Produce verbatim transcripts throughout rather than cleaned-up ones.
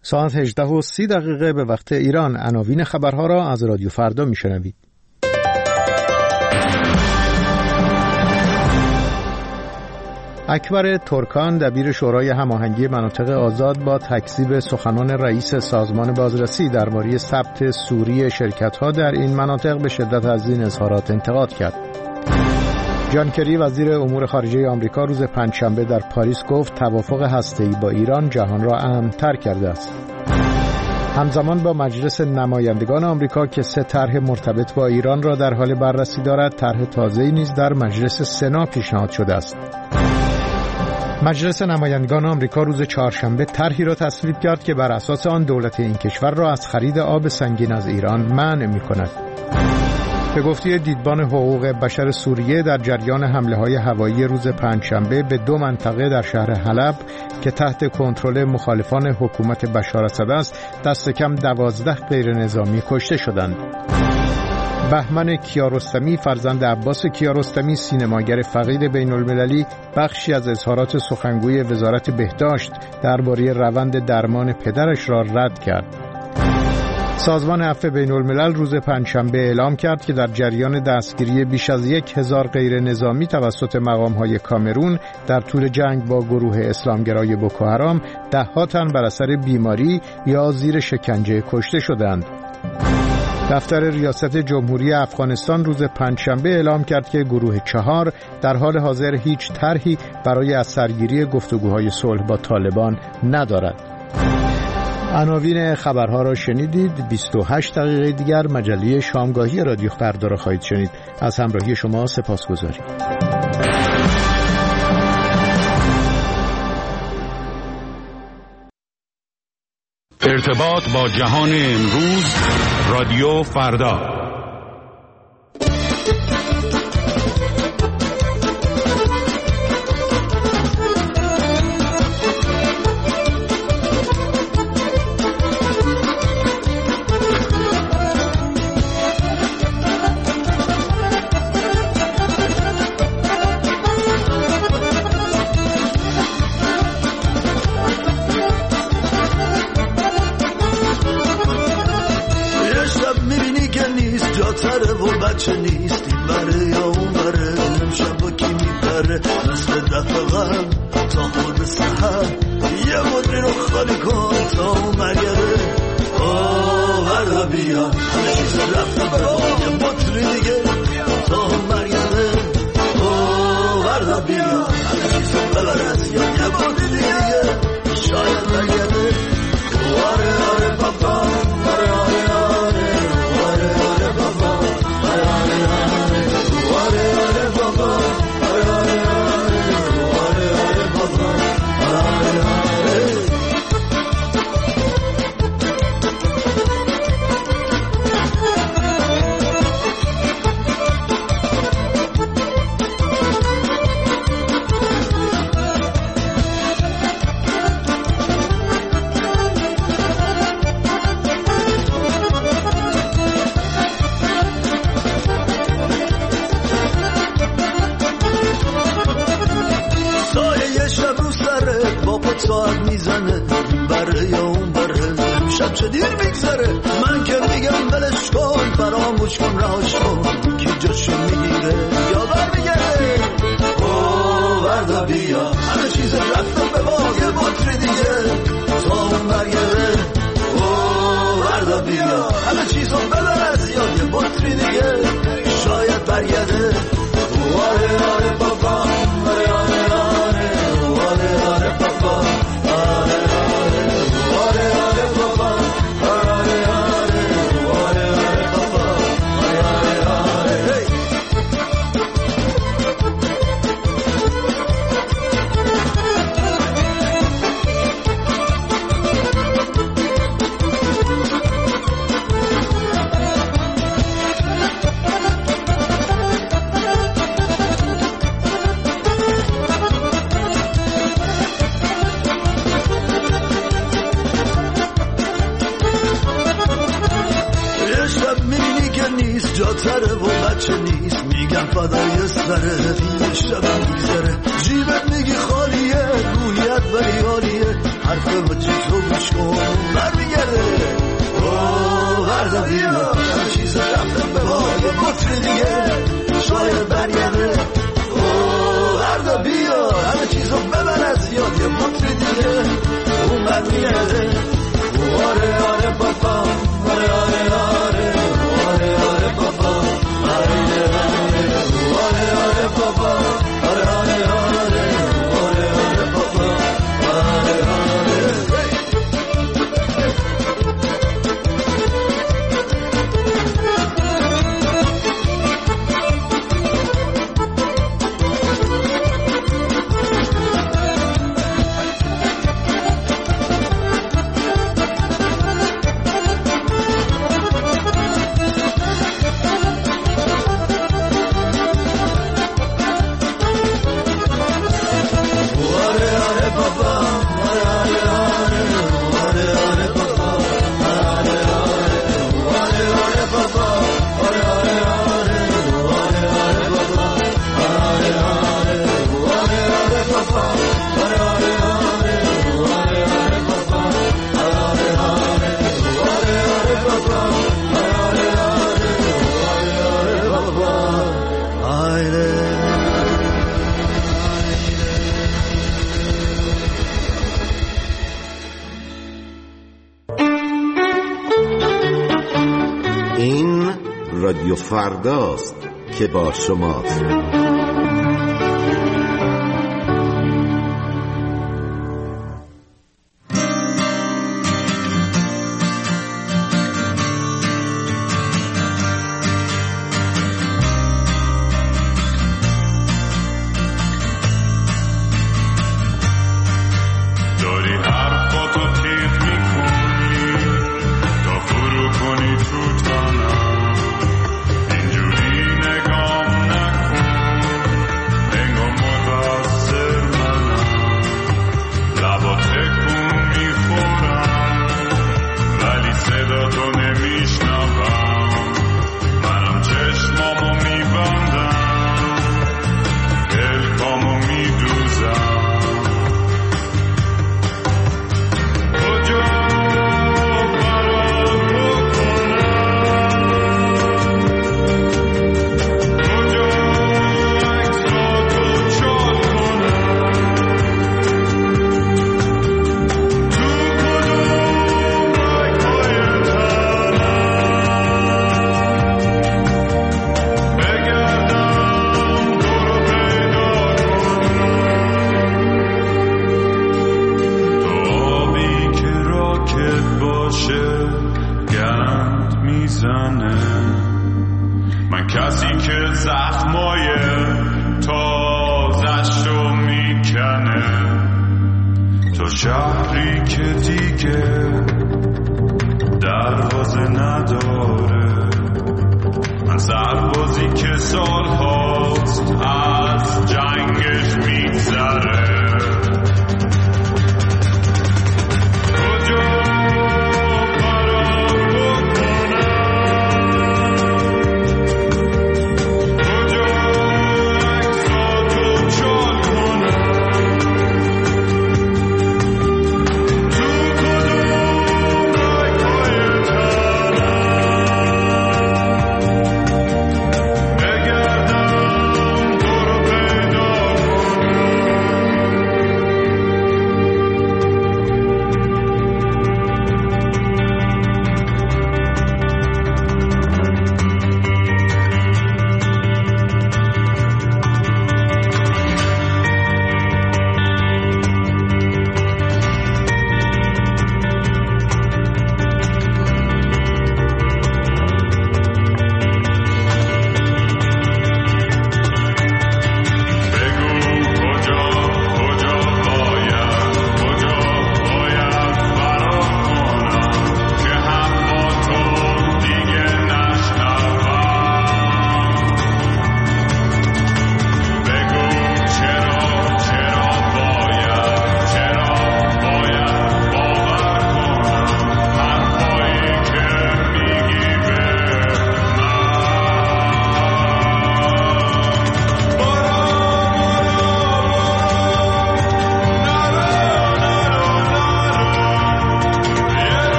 ساعت هجده و سی دقیقه به وقت ایران. عناوین خبرها را از رادیو فردا میشنوید. اکبر ترکان دبیر شورای هماهنگی مناطق آزاد با تکذیب سخنان رئیس سازمان بازرسی درباره ثبت سوری شرکت‌ها در این مناطق به شدت از این اظهارات انتقاد کرد. جان کری وزیر امور خارجه آمریکا روز پنجشنبه در پاریس گفت توافق هسته‌ای با ایران جهان را امن‌تر کرده است. همزمان با مجلس نمایندگان آمریکا که سه طرح مرتبط با ایران را در حال بررسی دارد، طرح تازه‌ای نیز در مجلس سنا پیشنهاد شده است. مجلس نمایندگان آمریکا روز چهارشنبه طرحی را تصویب کرد که بر اساس آن دولت این کشور را از خرید آب سنگین از ایران منع می‌کند. به گفته دیدبان حقوق بشر سوریه، در جریان حمله‌های هوایی روز پنجشنبه به دو منطقه در شهر حلب که تحت کنترل مخالفان حکومت بشار اسد است، دست کم دوازده غیر نظامی کشته شدند. بهمن کیارستمی فرزند عباس کیارستمی، سینماگر فقید بین‌المللی، بخشی از اظهارات سخنگوی وزارت بهداشت درباره روند درمان پدرش را رد کرد. سازمان عفو بین‌الملل روز پنجشنبه اعلام کرد که در جریان دستگیری بیش از یک هزار غیر نظامی توسط مقام‌های کامرون در طول جنگ با گروه اسلامگرای بوکوحرام، ده‌ها تن بر اثر بیماری یا زیر شکنجه کشته شدند. دفتر ریاست جمهوری افغانستان روز پنجشنبه اعلام کرد که گروه چهار در حال حاضر هیچ طرحی برای از سرگیری گفتگوهای صلح با طالبان ندارد. عناوین خبرها را شنیدید. بیست و هشت دقیقه دیگر مجله شامگاهی رادیو فردا را خواهید شنید. از همراهی شما سپاسگزاریم. ارتباط با جهان امروز، رادیو فردا. بچه نیست این بره یا اون بره، امشب با کی میپره مثل دفقم تا خود سحر، یه مدری رو خالی کن تا اون مرگره. آه وردا بیا همه چیز رفته برا یه مدری دیگه تا اون مرگره. آه وردا بیا همه چیز ببرد یا یه مدری دیگه شاید مرگره. آره آره بابا، آره آره آره، آره آره بابا، آره آره آره، آره آره بابا، آره آره آره، آره آره بابا، آره آره. ساعت میزنه این بره یا اون بره، شب چه دیر میگذره. من که میگم بلش کن، فراموش کن، رهاش کن، کی جاشو میگیره یا برمیگرده. اوه وردا بیا همه چیز رفتم به باقی بطری دیگه تا اون برگره. اوه وردا بیا همه چیزو ببر از یاد یه بطری دیگه شاید برگرده. آره آره بابا، آره آره آره، آره آره بابا، جاتره و بچه نیست، میگم فدای سره، شب میگذره، جیبت میگی خالیه، روحیت ولی عالیه، حرف چی تو گوش کن برمیگرده فردا بیا همه چیز رفتم به پای مطر دیگه شاید برگرده فردا بیا همه چیز رو ببر از یاد یه مطر دیگه اون برمیگرده آره آره بابا آره آره آره آره آره بابا آره آره آره آره بابا آره آره آره آره آره بابا آره آره رادیو فرداست که با شماست.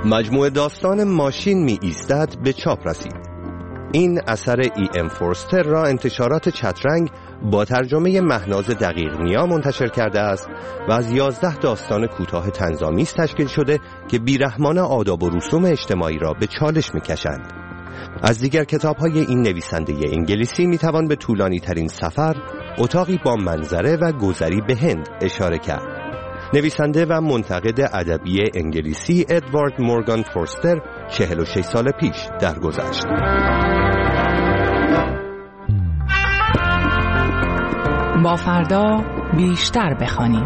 مجموعه داستان ماشین می ایستد به چاپ رسید. این اثر ای ام فورستر را انتشارات چترنگ با ترجمه مهناز دقیق نیا منتشر کرده است و از یازده داستان کوتاه طنزآمیز تشکیل شده که بیرحمانه آداب و رسوم اجتماعی را به چالش می کشند. از دیگر کتاب‌های این نویسنده انگلیسی می‌توان به طولانی ترین سفر، اتاقی با منظره و گذری به هند اشاره کرد. نویسنده و منتقد ادبی انگلیسی ادوارد مورگان فورستر چهل و شش سال پیش درگذشت. با فردا بیشتر بخوانیم.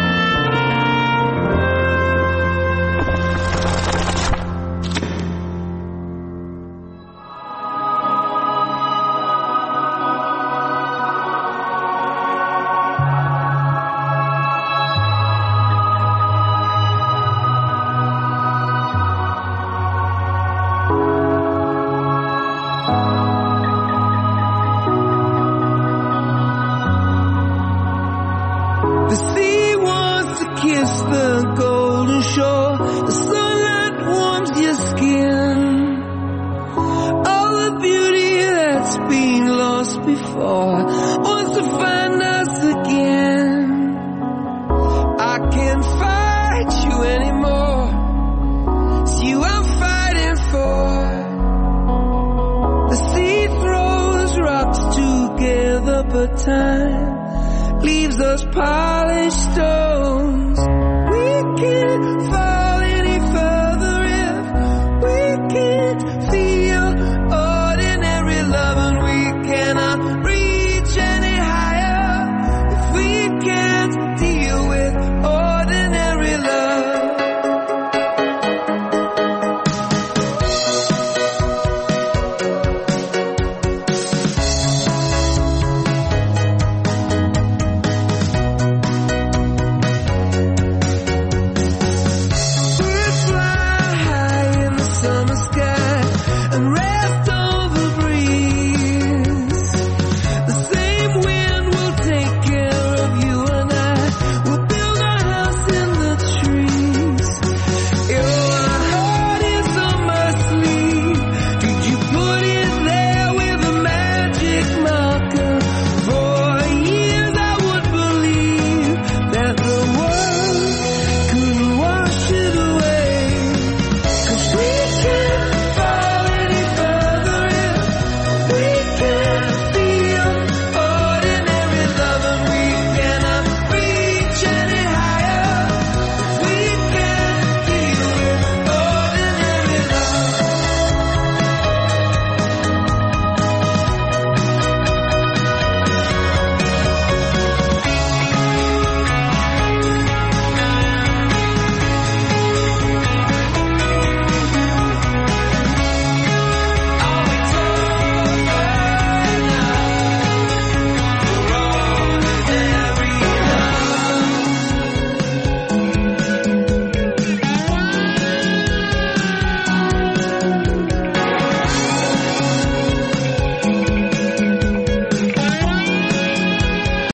But time leaves us polished stones. We can fight.